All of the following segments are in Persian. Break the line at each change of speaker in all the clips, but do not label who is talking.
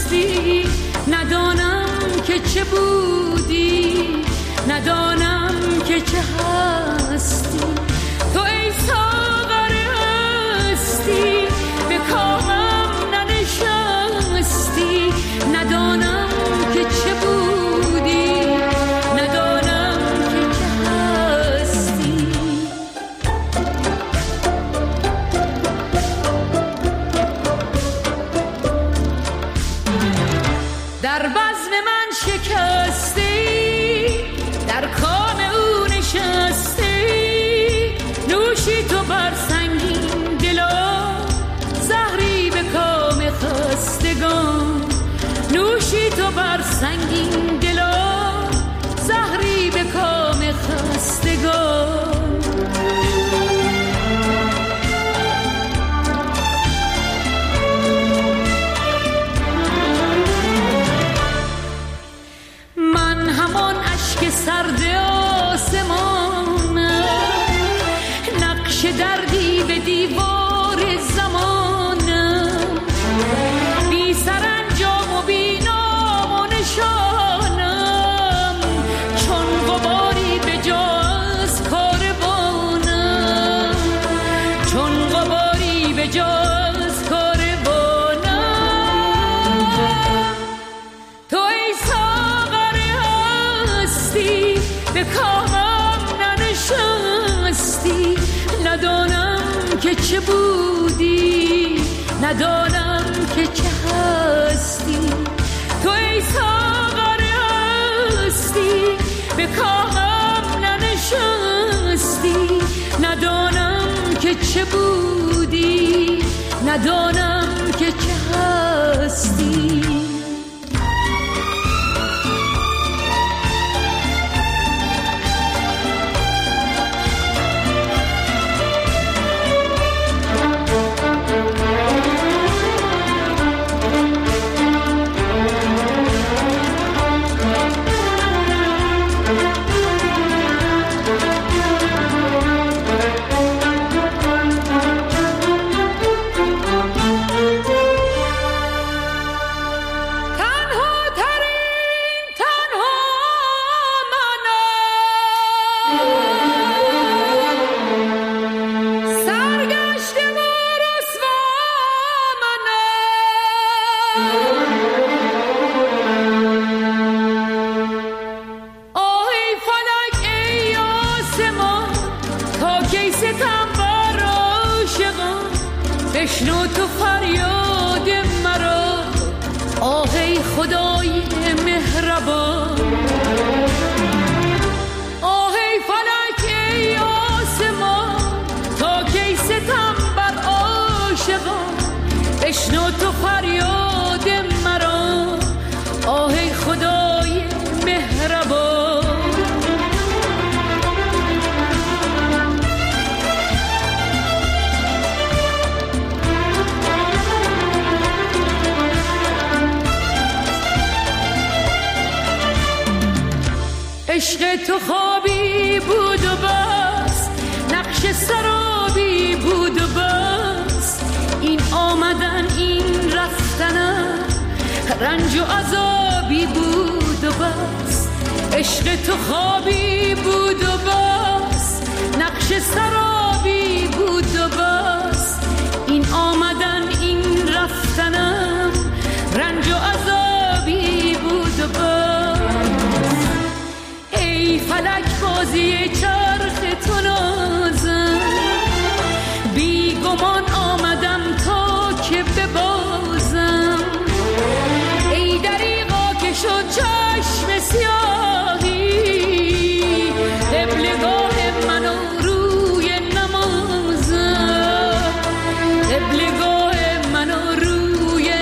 هستی، ندانم که چه بودی، ندانم که چه هستی. تو ای ساغر هستی، به کامم ننشستی، ندانم که چه بودی، ندانم که چه هستی. در بزم من شکستی، در کام او نشستی، نوشی تو بر سنگین دلا، زهری به کام خستگان. نوشی تو بر سنگین دلا، زهری به کام خستگان. من همان اشک سرد آسمانم، نقش دردی به دیوار زمانم، بی سرانجام و بی نام و نشانم، چون غباری به جا از کاروانم، چون غباری به جا از کاروانم. تو ای ساغر هستی، به کامم ننشستی، ندانم که چه بودی، ندانم که چه هستی. تو ای ساغر هستی، به کامم ننشستی، ندانم که چه بودی، ندانم که چه هستی. بشنو تو فریاد مرا، آه ای خدای مهربان. آه ای فلک ای آسمان، تا کی ستم بر عاشقان. بشنو تو فریاد مرا، آه ای خدای مهربان. عشق تو خوابی بود و بس، نقش سرابی بود و بس، این آمدن این رفتنم رنج و عذابی بود و بس. عشق تو خوابی بود و بس، نقش سرابی بود و بس، این آمدن این رفتنم رنج و عذابی بود و بس. ای فلک بازی چرخ تو نازم، بی گمان آمدم تا که ببازم. ای دریغا که شد چشم سیاهی، قبلگاه منو روی نمازم، قبلگاه منو روی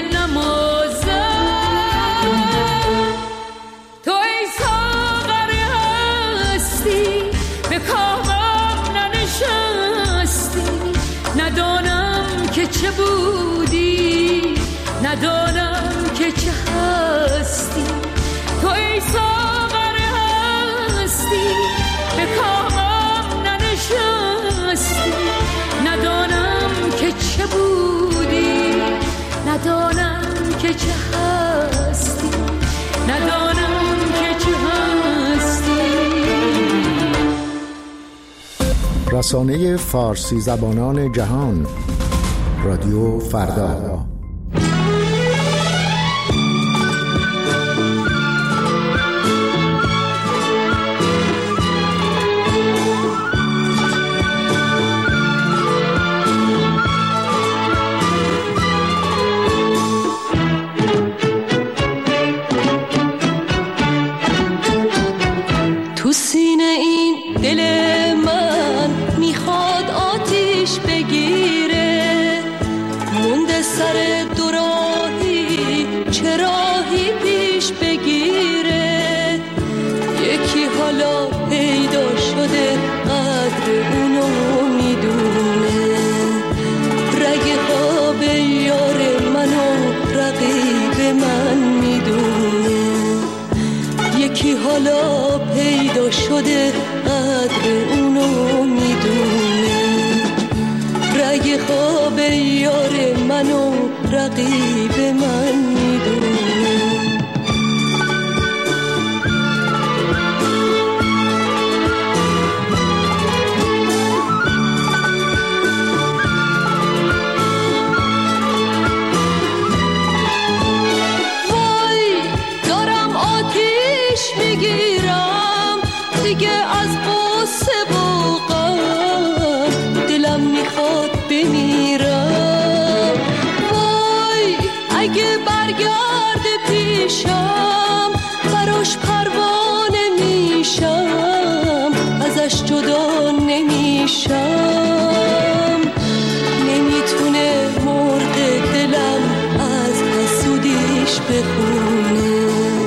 نمازم. تو ای ساغر هستی، به کامم ننشستی، ندانم که چه بودی، ندانم که چه هستی. تو ای ساغر هستی، به کامم ننشستی، ندانم که چه بودی، ندانم که چه هستی.
رسانه فارسی زبانان جهان، رادیو فردا.
تو سینه این دل من میخواد آتیش بگیره، مونده سر دوراهی چه راهی پیش بگیره. یکی حالا پیدا شده قدر اونو میدونه، رگ خواب یار منو رقیب من میدونه. یکی حالا پیدا شده قدر اونو میدونه، رگ خواب یار منو رقیب من میدونه. دیگه از قصه و غم دلم میخواد بمیرم. وای اگه برگرده پیشم براش پروانه میشم، ازش جدا نمیشم. نمیتونه مرغ دلم از حسودیش بخونه،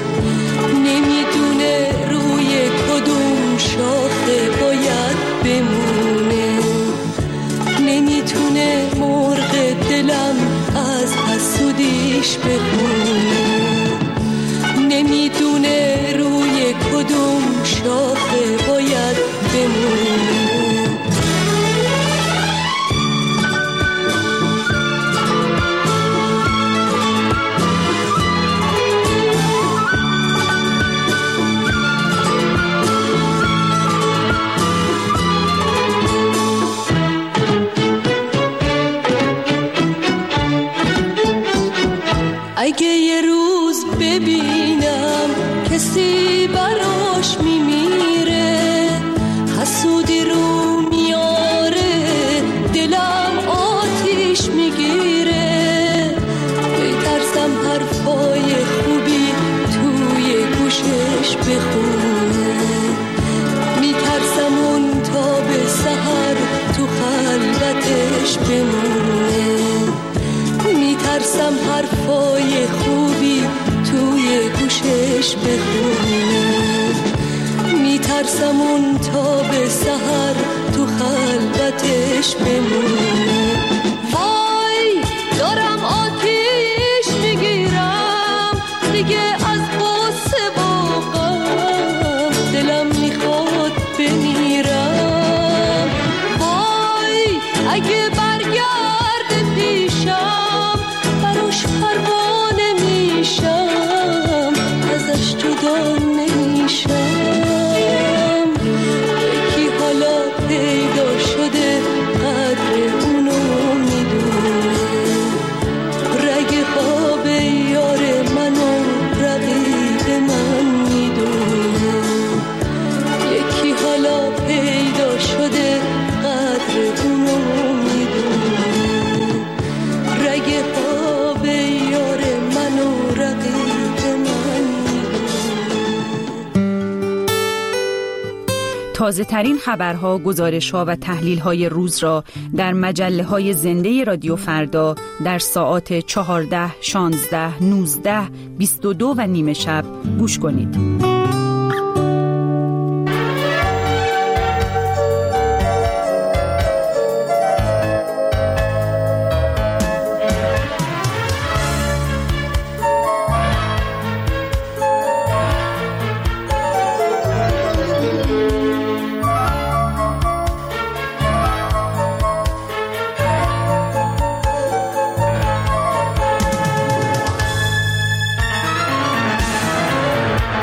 نمیدونه روی کدوم شاخه باید بمونه. نمیتونه مرغ دلم از حسودیش بخونه، نمیدونه روی کدوم شاخه باید بمونه. اگه یه روز ببینم کسی براش میمیره، حسودی رو میاره دلم آتیش میگیره. بترسم حرفای خوبی توی گوشش بخونه، میترسم اون تا به سحر تو خلوتش بمونه. میترسم حرفای خوبی توی گوشش بخونه، میترسم اون تا به سحر تو خلوتش بمونه. وای دارم آتیش میگیرم دیگه از قصه و غم دلم میخواد بمیرم. وای اگه برگرده پیشم براش پروانه میشم، ازش جدا نمیشم. یکی حالا پیدا شده قدر اونو میدونه، رگ خواب یار منو رقیب من میدونه. یکی حالا پیدا شده قدر اونو میدونه، رگ خواب یار منو رقیب من میدونه.
تازه ترین خبرها، گزارش‌ها و تحلیل‌های روز را در مجله‌های زنده رادیو فردا در ساعات 14، 16، 19، 22 و نیم شب گوش کنید.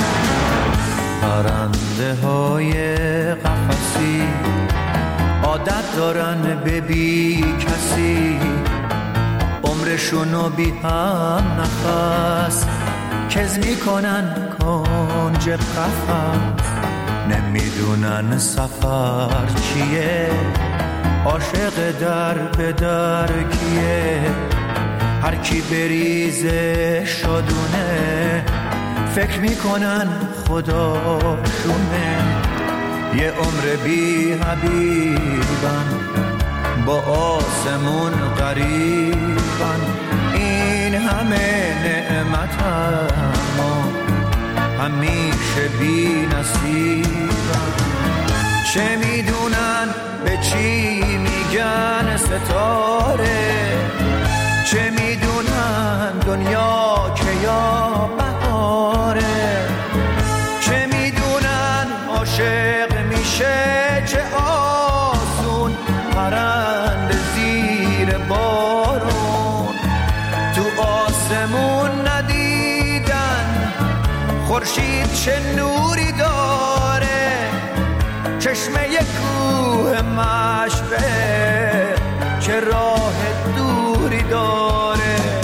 پرنده های قفسی آدم دارن به بی کسی، عمرشونو بی هم نفس کز میکنن کنج قفس. نمیدونن سفر چیه، عاشق در به در کیه. هر کی بریزه شادونه، فکر میکنن خداشونه. یه عمر بی حبیبن، با آسمون قریبن. این همه نعمت اما همیشه بی نصیبن. چه میدونن به چی میگن ستاره، چه میدونن دنیا که یا بهاره. چه میدونن عاشق میشه چه آسون، پرنده زیر بارون. تو آسمون ندیدن خورشید چه نوری داره، چشمه کوه مشبه چه راه دوری داره.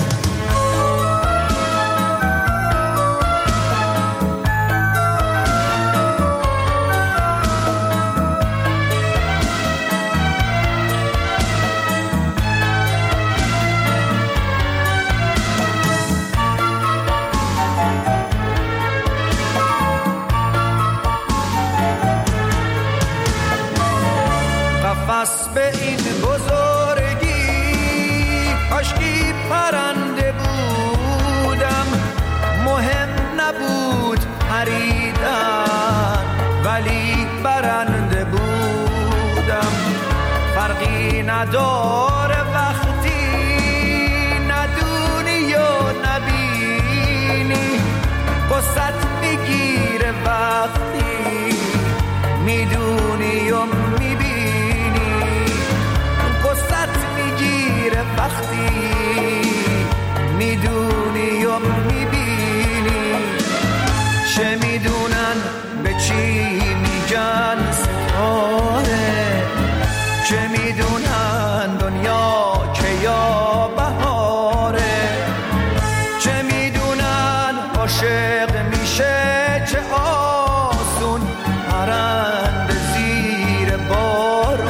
قفس به این بزرگی کاشکی پرنده بودم. مهم نبود پریدن ولی برنده بودم. فرقی نداره وقتی ندونی و نبینی، قصت میگیره وقتی میدونی و میبینی. وقتی میدونی و میبینی. چه میدونن به چی میگن ستاره، چه میدونن دنیا که یا بهاره. چه میدونن عاشق میشه چه آسون، پرنده زیر بارون.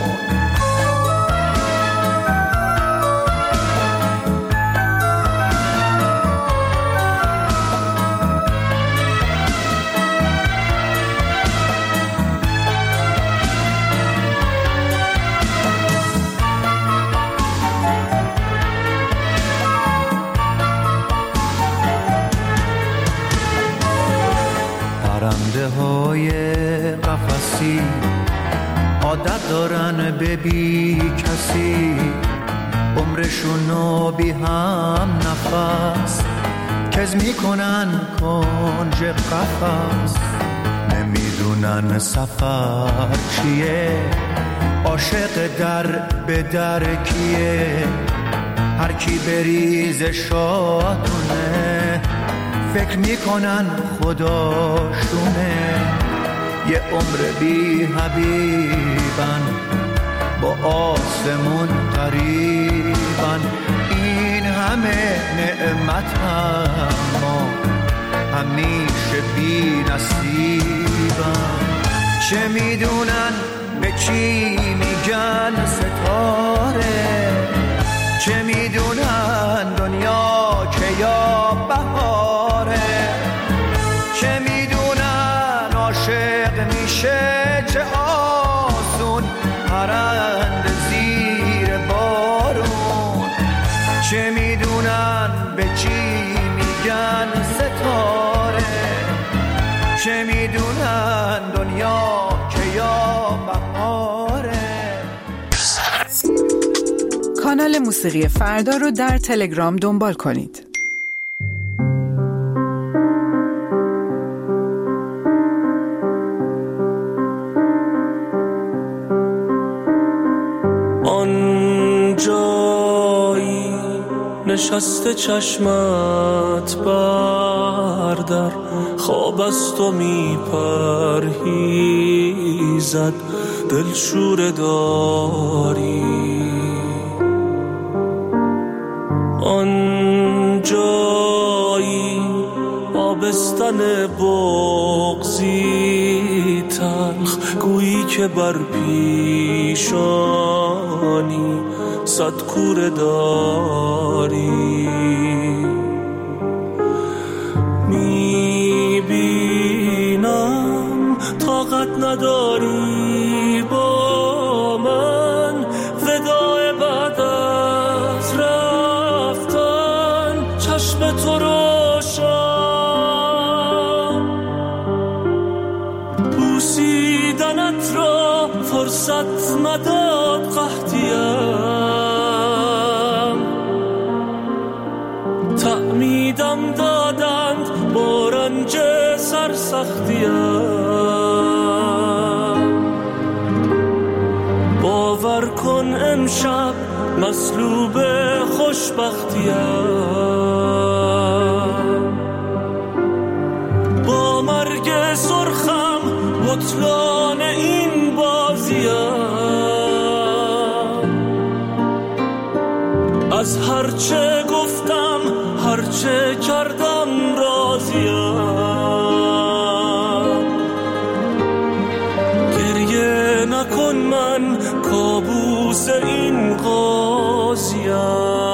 پرنده های قفسی عادت دارن به بی کسی، عمرشونو بی هم نفس کز میکنن کنج قفس. نمیدونن سفر چیه، عاشق در به در کیه. هر کی بریز شادونه، فکر میکنن خداشونه. یه عمر بی حبیبن، با آسمون قریبن. این همه نعمت اما همیشه بی نصیبن. چه میدونن به چی میگن ستاره، چه میدونن دنیا که یا بهاره. چه میدونن عاشق میشه چه آسون، پرنده زیر بارون. چه میدونن به چی میگن ستاره، چه میدونن دنیا که یا بهاره.
کانال موسیقی فردا رو در تلگرام دنبال کنید.
آن جایی نشسته چشمت بردر، خواب از تو می پرهیزد دل شوره داری. آن جایی آبستن بغضی تلخ گویی که بر پیشانی صد کوره داری. میبینم طاقت نداری با من وداع بعد از رفتن چشم تو روشن. بوسیدنت را فرصت نداد قحطیم، تعمیدم دادند با رنج سرسختیم. باور کن امشب مصلوب خوشبختیم، با مرگ سرخم بطلان این بازیم. از هرچه گفتم هرچه کردم راضیم. گریه نکن من کابوس این قاضیم.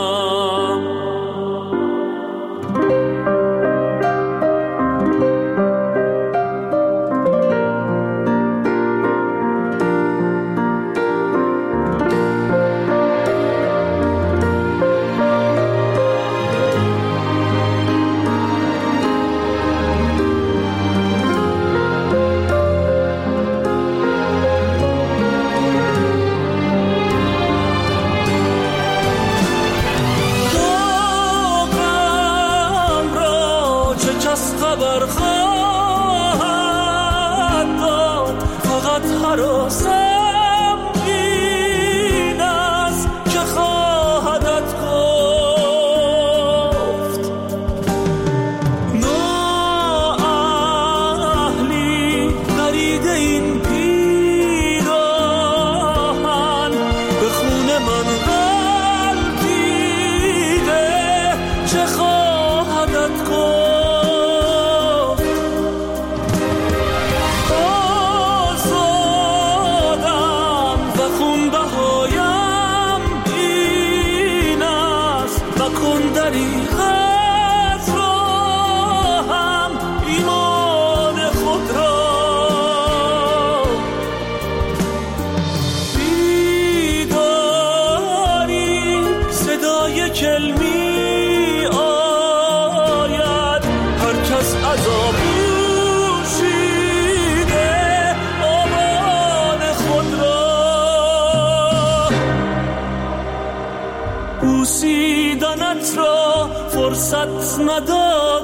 بوسیدنت را فرصت نداد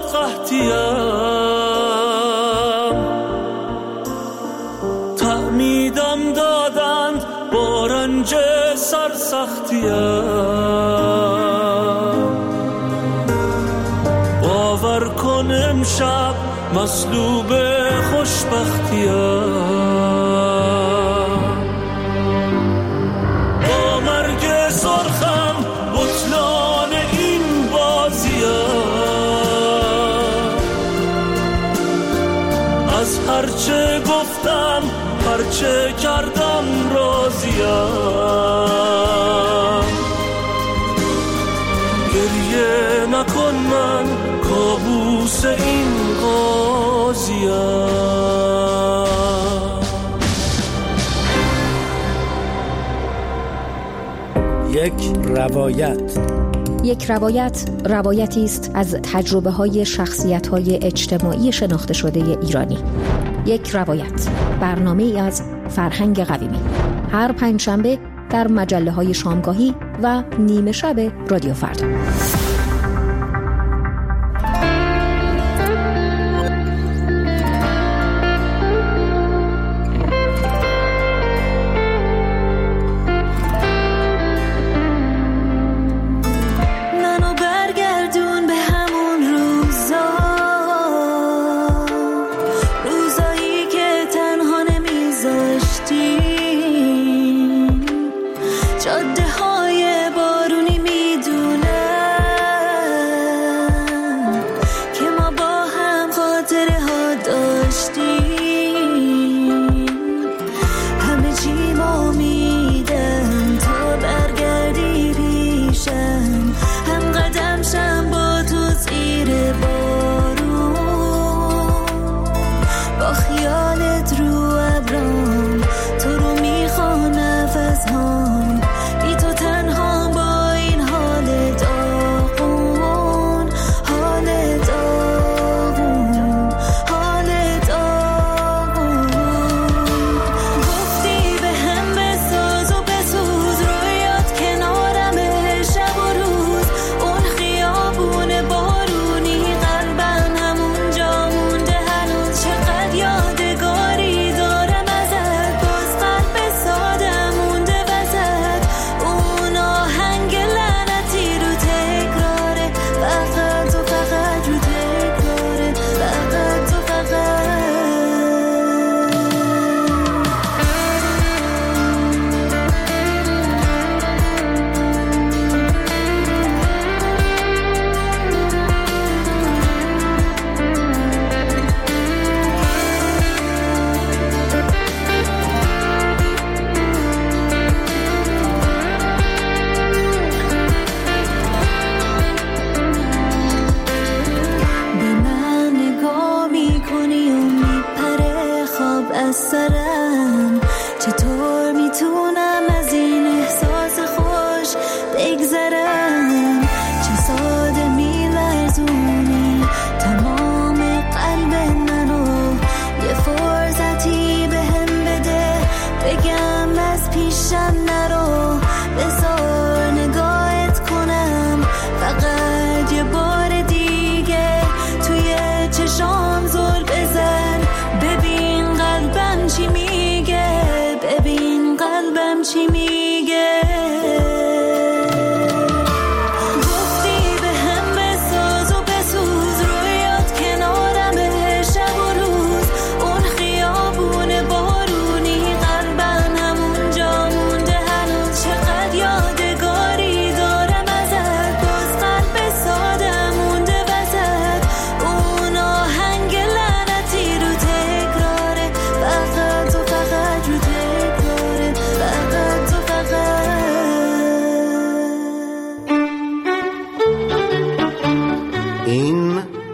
قحطیم، تعمیدم دادند با رنج سرسختیم. باور کن امشب مصلوب خوشبختیم، با مرگ سرخم بطلان این بازیم. از هرچه گفتم هرچه کردم راضیم. گریه نکن من کابوس این قاضیم.
یک روایت روایتی است از تجربه‌های شخصیت‌های اجتماعی شناخته شده ایرانی. یک روایت، برنامه‌ای از فرهنگ قویمی، هر پنجشنبه در مجله‌های شامگاهی و نیمه شب رادیو فردا.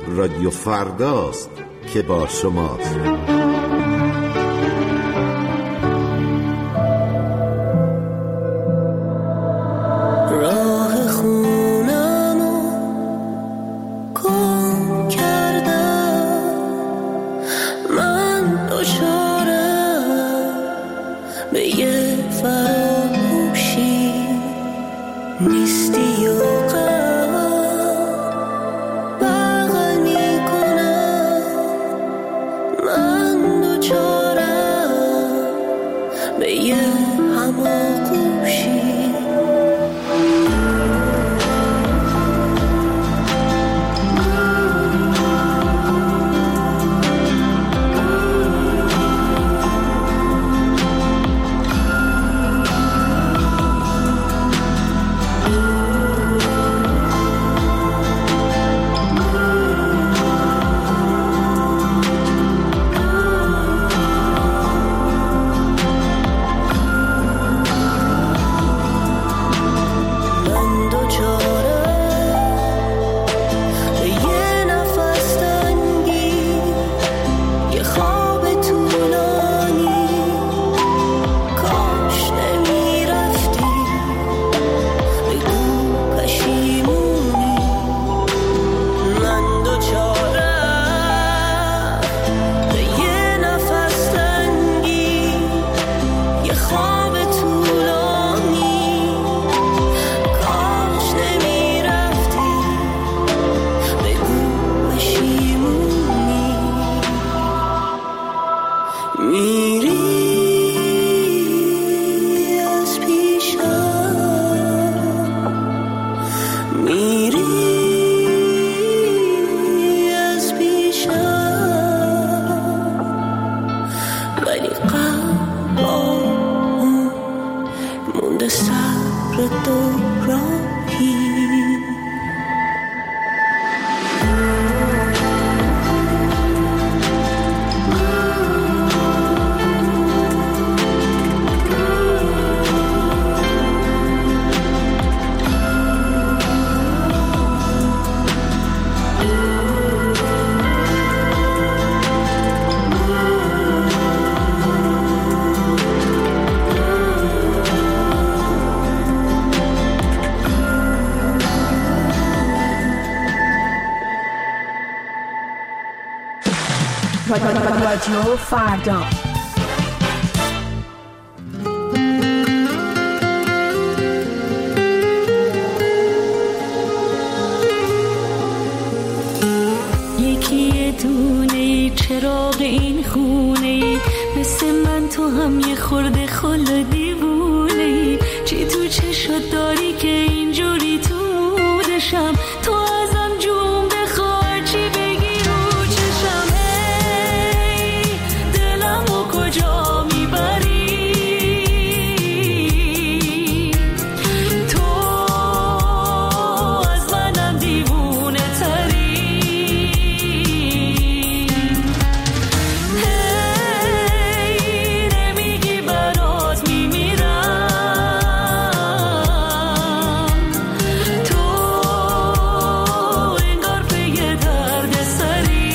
رادیو فرداست که با شماست.
راه خونمو گم کردم، من دچارم به یه فراموشی نیستی و بغل میکنم، من دچارم به یه هماغوشی.
رادیو فردا.
یکی دونه چراغ این خونه، مثل من تو هم یه خورده خل دیوونه، چی تو چشات داری که اینجوری تو مودشم، تو ازم جون بخواه چی بگی رو چشم، ای دلمو کجا میبری، تو از منم دیوونه تری، هی نمیگی برات میمیرم، تو انگار پی درد سری.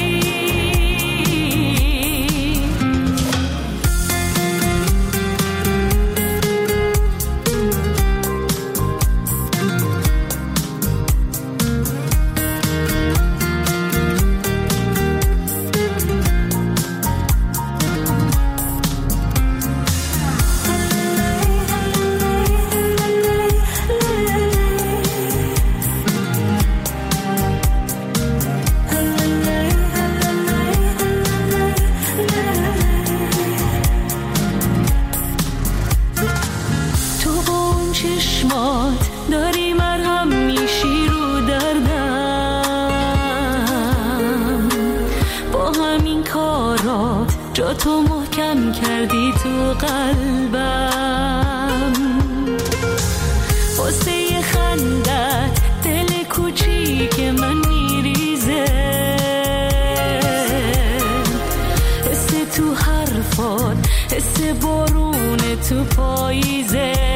تو با اون چشمات داری مرهم میشی رو دردم، با همین کارات جا تو محکم کردی تو قلبم، واسه خندت دل کوچیک من میریزه، حس تو حرفات حس بارون تو پاییزه،